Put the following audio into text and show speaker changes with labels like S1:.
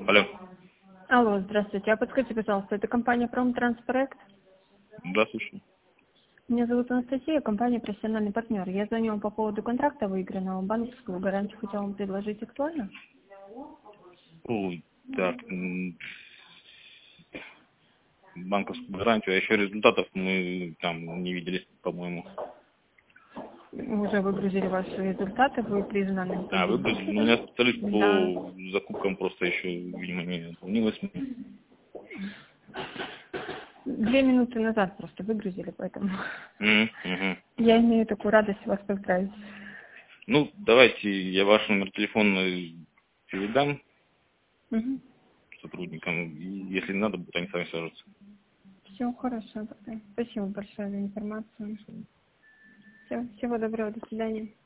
S1: Алло.
S2: Алло, здравствуйте. А подскажите, пожалуйста, это компания «Промтранспроект»?
S1: Да, слушаю.
S2: Меня зовут Анастасия, компания «Профессиональный партнер». Я звоню вам по поводу контракта выигранного. Банковскую гарантию хотела вам предложить. Актуально?
S1: Ой, так, банковскую гарантию, а еще результатов мы там не видели, по-моему.
S2: Мы уже выгрузили ваши результаты, вы признаны
S1: А, выгрузили. Ну, у меня
S2: победителем.
S1: специалист
S2: Да.
S1: по закупкам просто еще, видимо, не звонилась мне.
S2: 2 минуты назад просто выгрузили, поэтому
S1: Мгм.
S2: я имею такую радость вас поздравить.
S1: Ну, давайте я ваш номер телефона передам
S2: Угу.
S1: сотрудникам, и если надо будет, они сами свяжутся.
S2: Все хорошо тогда. Спасибо большое за информацию. Всего доброго, до свидания.